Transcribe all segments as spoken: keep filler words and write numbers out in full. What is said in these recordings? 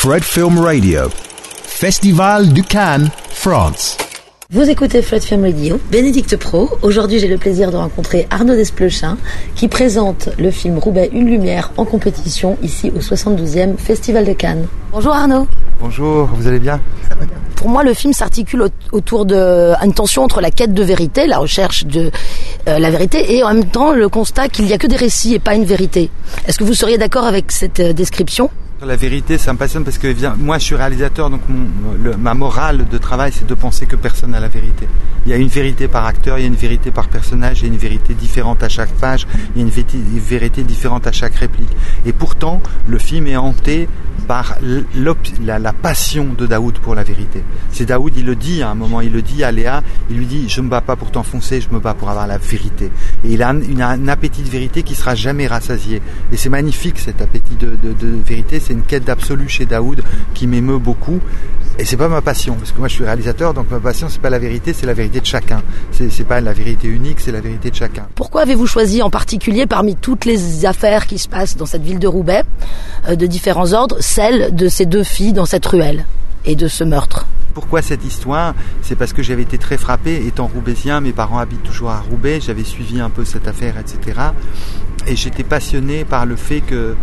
Fred Film Radio, Festival de Cannes, France. Vous écoutez Fred Film Radio, Bénédicte Pro. Aujourd'hui, j'ai le plaisir de rencontrer Arnaud Desplechin, qui présente le film Roubaix, une lumière en compétition, ici au soixante-douzième Festival de Cannes. Bonjour Arnaud. Bonjour, vous allez bien ? Pour moi, le film s'articule autour d'une tension entre la quête de vérité, la recherche de euh, la vérité, et en même temps le constat qu'il n'y a que des récits et pas une vérité. Est-ce que vous seriez d'accord avec cette euh, description ? La vérité, ça me passionne parce que moi je suis réalisateur, donc mon, le, ma morale de travail c'est de penser que personne n'a la vérité. Il y a une vérité par acteur, il y a une vérité par personnage, il y a une vérité différente à chaque page, il y a une vérité, une vérité différente à chaque réplique. Et pourtant, le film est hanté par la, la passion de Daoud pour la vérité. C'est Daoud, il le dit à un moment, il le dit à Léa, il lui dit « je me bats pas pour t'enfoncer, je me bats pour avoir la vérité ». Et il a un, une, un appétit de vérité qui sera jamais rassasié. Et c'est magnifique cet appétit de, de, de vérité, c'est une quête d'absolu chez Daoud qui m'émeut beaucoup. Et c'est pas ma passion, parce que moi je suis réalisateur, donc ma passion c'est pas la vérité, c'est la vérité de chacun. C'est, c'est pas la vérité unique, c'est la vérité de chacun. Pourquoi avez-vous choisi en particulier, parmi toutes les affaires qui se passent dans cette ville de Roubaix, euh, de différents ordres, celle de ces deux filles dans cette ruelle et de ce meurtre ? Pourquoi cette histoire ? C'est parce que j'avais été très frappé, étant roubaisien, mes parents habitent toujours à Roubaix, j'avais suivi un peu cette affaire, et cetera. Et j'étais passionné par le fait que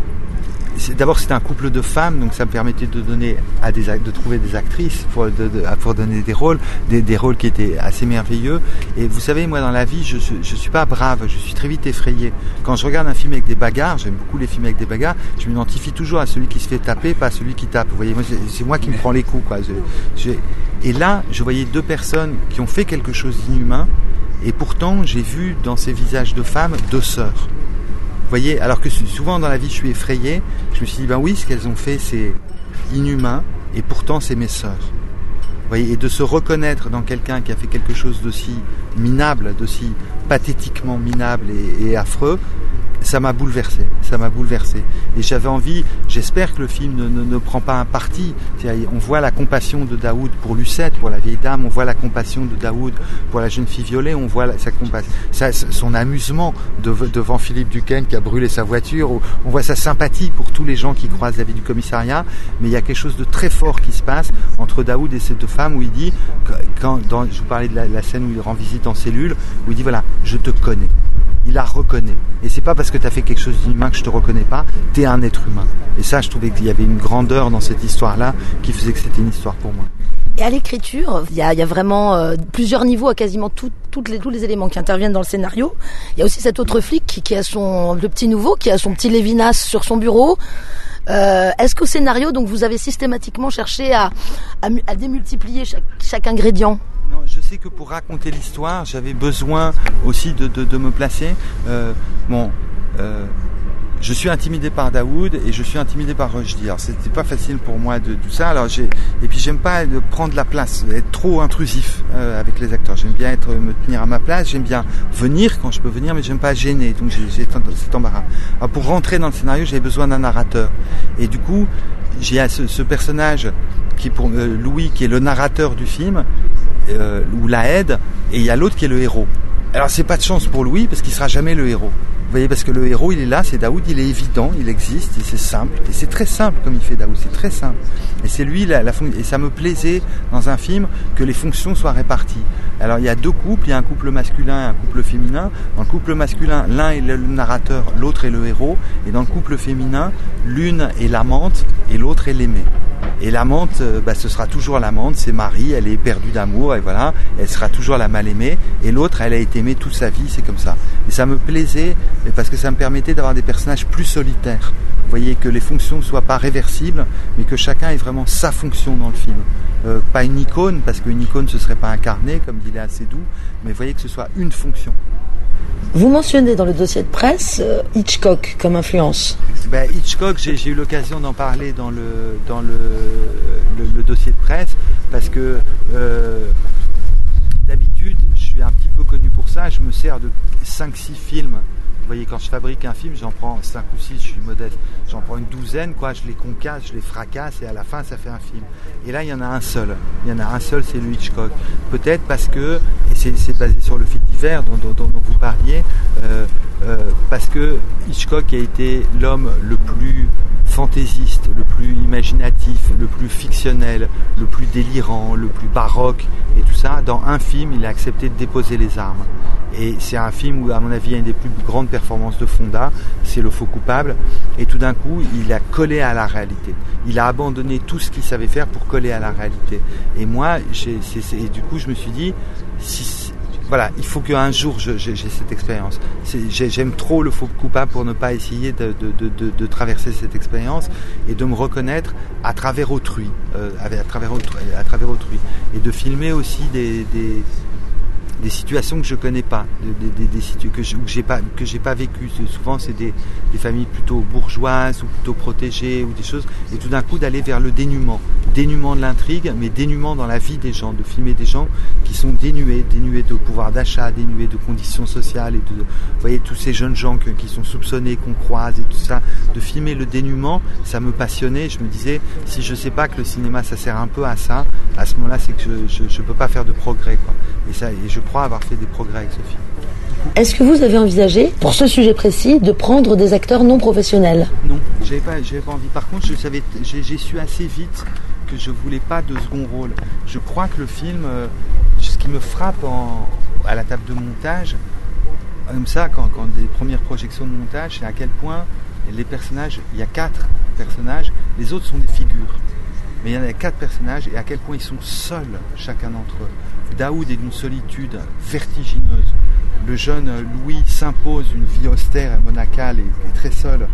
d'abord c'était un couple de femmes, donc ça me permettait de donner à des de trouver des actrices pour, de, de, pour donner des rôles, des, des rôles qui étaient assez merveilleux. Et vous savez, moi dans la vie, je, je, je suis pas brave, je suis très vite effrayé. Quand je regarde un film avec des bagarres, j'aime beaucoup les films avec des bagarres, je m'identifie toujours à celui qui se fait taper, pas à celui qui tape. Vous voyez, moi, c'est moi qui me prends les coups, quoi. Je, je, et là, je voyais deux personnes qui ont fait quelque chose d'inhumain, et pourtant j'ai vu dans ces visages de femmes deux sœurs. Vous voyez, alors que souvent dans la vie je suis effrayé, je me suis dit ben oui, ce qu'elles ont fait c'est inhumain et pourtant c'est mes sœurs. Vous voyez, et de se reconnaître dans quelqu'un qui a fait quelque chose d'aussi minable, d'aussi pathétiquement minable et, et affreux, ça m'a bouleversé, ça m'a bouleversé. Et j'avais envie, j'espère que le film ne, ne, ne prend pas un parti. C'est-à-dire, on voit la compassion de Daoud pour Lucette, pour la vieille dame, on voit la compassion de Daoud pour la jeune fille violée, on voit la, sa compassion, sa, son amusement de, devant Philippe Duquesne qui a brûlé sa voiture, on voit sa sympathie pour tous les gens qui croisent la vie du commissariat, mais il y a quelque chose de très fort qui se passe entre Daoud et ces deux femmes où il dit, quand, dans, je vous parlais de la, la scène où il rend visite en cellule, où il dit voilà, je te connais. Il la reconnaît. Et c'est pas parce que tu as fait quelque chose d'inhumain que je te reconnais pas, tu es un être humain. Et ça, je trouvais qu'il y avait une grandeur dans cette histoire-là qui faisait que c'était une histoire pour moi. Et à l'écriture, il y a, il y a vraiment euh, plusieurs niveaux à quasiment tout, toutes les, tous les éléments qui interviennent dans le scénario. Il y a aussi cet autre flic qui, qui a son, le petit nouveau, qui a son petit Lévinas sur son bureau. Euh, est-ce qu'au scénario, donc, vous avez systématiquement cherché à, à, à démultiplier chaque, chaque ingrédient ? Non, je sais que pour raconter l'histoire, j'avais besoin aussi de, de, de me placer. Euh, bon, euh, je suis intimidé par Daoud et je suis intimidé par Rushdie. Alors c'était pas facile pour moi de tout ça. Alors j'ai et puis j'aime pas de prendre la place, être trop intrusif euh, avec les acteurs. J'aime bien être me tenir à ma place. J'aime bien venir quand je peux venir, mais j'aime pas gêner. Donc j'ai, j'ai cet embarras. Alors pour rentrer dans le scénario, j'avais besoin d'un narrateur. Et du coup, j'ai ce, ce personnage qui pour euh, Louis, qui est le narrateur du film. Euh, ou la aide, et il y a l'autre qui est le héros. Alors c'est pas de chance pour Louis parce qu'il sera jamais le héros. Vous voyez, parce que le héros il est là, c'est Daoud, il est évident, il existe, et c'est simple, et c'est très simple comme il fait Daoud, c'est très simple. Et c'est lui la, la fonction, et ça me plaisait dans un film que les fonctions soient réparties. Alors il y a deux couples, il y a un couple masculin et un couple féminin. Dans le couple masculin, l'un est le narrateur, l'autre est le héros, et dans le couple féminin, l'une est l'amante et l'autre est l'aimée. Et l'amante, bah, ce sera toujours l'amante, c'est Marie, elle est perdue d'amour, et voilà, elle sera toujours la mal aimée, et l'autre, elle a été aimée toute sa vie, c'est comme ça. Et ça me plaisait, parce que ça me permettait d'avoir des personnages plus solitaires. Vous voyez, que les fonctions ne soient pas réversibles, mais que chacun ait vraiment sa fonction dans le film. Euh, pas une icône, parce qu'une icône, ce ne serait pas incarné, comme dit Léa Seydoux, mais vous voyez que ce soit une fonction. Vous mentionnez dans le dossier de presse euh, Hitchcock comme influence. Ben, Hitchcock, j'ai, j'ai eu l'occasion d'en parler dans le, dans le, le, le dossier de presse, parce que euh, d'habitude, je suis un petit peu connu pour ça, je me sers de cinq six films. Vous voyez, quand je fabrique un film, j'en prends cinq ou six, je suis modeste, j'en prends une douzaine, quoi, je les concasse, je les fracasse, et à la fin, ça fait un film. Et là, il y en a un seul. Il y en a un seul, c'est le Hitchcock. Peut-être parce que, et c'est, c'est basé sur le fait divers dont, dont, dont vous parliez, euh, euh, parce que Hitchcock a été l'homme le plus fantaisiste, le plus imaginatif, le plus fictionnel, le plus délirant, le plus baroque et tout ça, dans un film, il a accepté de déposer les armes. Et c'est un film où, à mon avis, il y a une des plus grandes performances de Fonda, c'est Le Faux Coupable. Et tout d'un coup, il a collé à la réalité. Il a abandonné tout ce qu'il savait faire pour coller à la réalité. Et moi, j'ai, c'est, c'est, et du coup, je me suis dit, si, voilà, il faut qu'un jour j'ai, j'ai cette expérience. C'est, j'ai, j'aime trop Le Faux Coupable pour ne pas essayer de, de, de, de, de traverser cette expérience et de me reconnaître à travers autrui, euh, à travers autrui, à travers autrui, et de filmer aussi des, des des situations que je connais pas, des, des, des situations que je, que j'ai pas que j'ai pas vécues. Souvent c'est des, des familles plutôt bourgeoises ou plutôt protégées ou des choses, et tout d'un coup d'aller vers le dénuement, dénuement de l'intrigue, mais dénuement dans la vie des gens, de filmer des gens qui sont dénués, dénués de pouvoir d'achat, dénués de conditions sociales et de, vous voyez, tous ces jeunes gens que, qui sont soupçonnés, qu'on croise et tout ça, de filmer le dénuement, ça me passionnait. Je me disais, si je sais pas que le cinéma ça sert un peu à ça, à ce moment-là c'est que je, je, je peux pas faire de progrès, quoi. Et ça, et je crois avoir fait des progrès avec ce film. Est-ce que vous avez envisagé, pour ce sujet précis, de prendre des acteurs non professionnels ? Non, j'avais pas, j'avais pas envie. Par contre, je savais, j'ai, j'ai su assez vite que je voulais pas de second rôle. Je crois que le film, euh, ce qui me frappe en, à la table de montage, comme ça, quand, quand des premières projections de montage, c'est à quel point les personnages, il y a quatre personnages, les autres sont des figures. Mais il y en a quatre personnages et à quel point ils sont seuls, chacun d'entre eux. Daoud est d'une solitude vertigineuse. Le jeune Louis s'impose une vie austère et monacale et est très seul.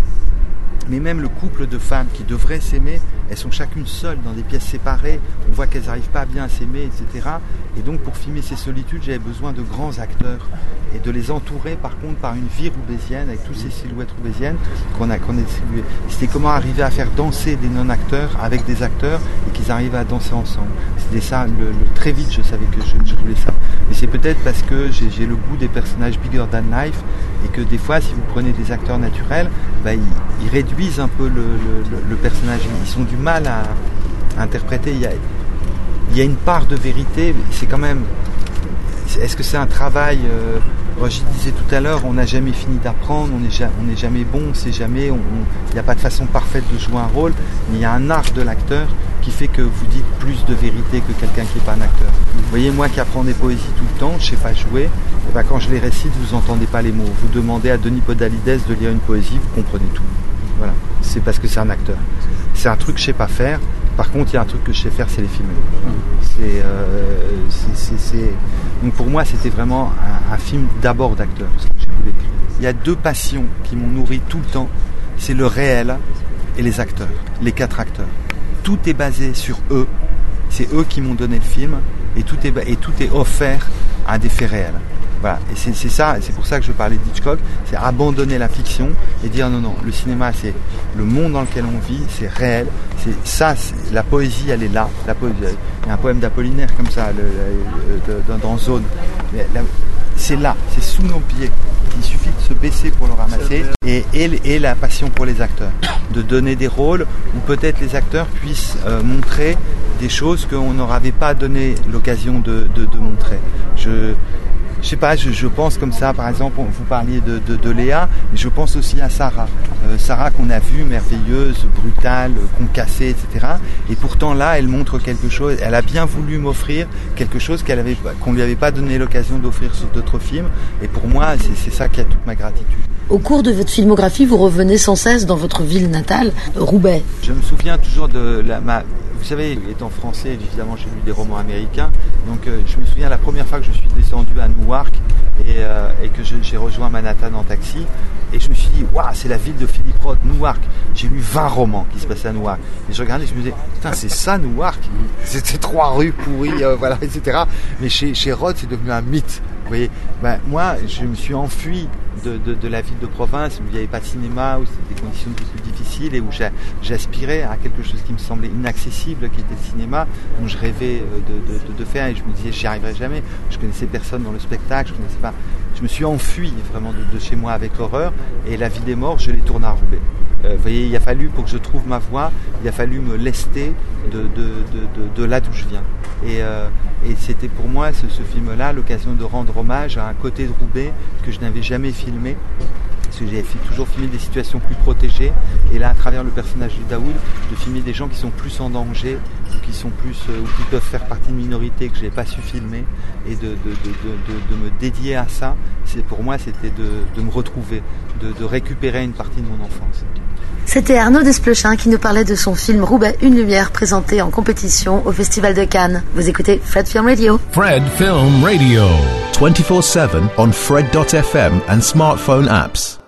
Mais même le couple de femmes qui devraient s'aimer, elles sont chacune seules dans des pièces séparées. On voit qu'elles n'arrivent pas bien à s'aimer, et cetera. Et donc pour filmer ces solitudes, j'avais besoin de grands acteurs et de les entourer par contre par une vie roubaisienne avec toutes ces silhouettes roubaisiennes qu'on a, qu'on a distribuées. C'était comment arriver à faire danser des non-acteurs avec des acteurs et qu'ils arrivent à danser ensemble. C'était ça, le, le, très vite je savais que je, je voulais ça. Et c'est peut-être parce que j'ai, j'ai le goût des personnages bigger than life et que des fois si vous prenez des acteurs naturels, bah, ils, ils réduisent un peu le, le, le personnage. Ils ont du mal à, à interpréter. Il y a, il y a une part de vérité, c'est quand même... Est-ce que c'est un travail euh, je disais tout à l'heure, on n'a jamais fini d'apprendre, on n'est ja, jamais bon, on sait jamais, il n'y a pas de façon parfaite de jouer un rôle, mais il y a un art de l'acteur qui fait que vous dites plus de vérité que quelqu'un qui n'est pas un acteur. Vous voyez, moi qui apprends des poésies tout le temps, je ne sais pas jouer, et ben quand je les récite, vous n'entendez pas les mots. Vous demandez à Denis Podalides de lire une poésie, vous comprenez tout. Voilà, c'est parce que c'est un acteur. C'est un truc que je ne sais pas faire. Par contre, il y a un truc que je sais faire, c'est les filmer. C'est, euh, c'est, c'est, c'est... Donc pour moi, c'était vraiment un, un film d'abord d'acteur, ce que j'ai voulu écrire. Il y a deux passions qui m'ont nourri tout le temps. C'est le réel et les acteurs, les quatre acteurs. Tout est basé sur eux. C'est eux qui m'ont donné le film et tout est, et tout est offert à des faits réels. Voilà, et c'est, c'est ça, c'est pour ça que je parlais d'Hitchcock, c'est abandonner la fiction et dire non, non, le cinéma c'est le monde dans lequel on vit, c'est réel, c'est ça, c'est, la poésie elle est là, la poésie, il y a un poème d'Apollinaire comme ça, le, le, le, dans, dans Zone, la, c'est là, c'est sous nos pieds, il suffit de se baisser pour le ramasser, et, et, et la passion pour les acteurs, de donner des rôles où peut-être les acteurs puissent euh, montrer des choses qu'on n'aurait pas donné l'occasion de, de, de montrer. Je... Je sais pas, je, je pense comme ça, par exemple, vous parliez de, de, de Léa, mais je pense aussi à Sarah. Euh, Sarah qu'on a vue, merveilleuse, brutale, concassée, et cetera. Et pourtant là, elle montre quelque chose, elle a bien voulu m'offrir quelque chose qu'elle avait, qu'on lui avait pas donné l'occasion d'offrir sur d'autres films. Et pour moi, c'est, c'est ça qui a toute ma gratitude. Au cours de votre filmographie, vous revenez sans cesse dans votre ville natale, Roubaix. Je me souviens toujours de la, ma... Vous savez, étant français, évidemment, j'ai lu des romans américains. Donc, euh, je me souviens la première fois que je suis descendu à Newark et, euh, et que je, j'ai rejoint Manhattan en taxi. Et je me suis dit, waouh, c'est la ville de Philip Roth, Newark. J'ai lu vingt romans qui se passaient à Newark. Et je regardais, je me disais, putain, c'est ça Newark. C'était trois rues pourries, euh, voilà, et cetera. Mais chez, chez Roth, c'est devenu un mythe. Vous voyez, ben, moi, je me suis enfui de, de, de la ville de province où il n'y avait pas de cinéma, où c'était des conditions de vie plus difficiles et où j'a, j'aspirais à quelque chose qui me semblait inaccessible, qui était le cinéma, dont je rêvais de, de, de, de faire et je me disais, j'y arriverai jamais. Je connaissais personne dans le spectacle, je connaissais pas. Je me suis enfui vraiment de, de chez moi avec horreur et La vie des morts, je l'ai tourné à Roubaix. Euh, vous voyez, il a fallu, pour que je trouve ma voie, il a fallu me lester de, de, de, de, de là d'où je viens. Et, euh, et c'était pour moi, ce, ce film-là, l'occasion de rendre hommage à un côté de Roubaix que je n'avais jamais filmé parce que j'ai toujours filmé des situations plus protégées, et là à travers le personnage de Daoud, de filmer des gens qui sont plus en danger, ou qui sont plus, euh, ou qui peuvent faire partie de minorités que j'ai pas su filmer, et de, de, de, de, de, de me dédier à ça, c'est, pour moi c'était de, de me retrouver, de, de récupérer une partie de mon enfance. C'était Arnaud Desplechin qui nous parlait de son film Roubaix Une Lumière, présenté en compétition au Festival de Cannes. Vous écoutez Fred Film Radio. Fred Film Radio. twenty-four seven on Fred dot f m and smartphone apps.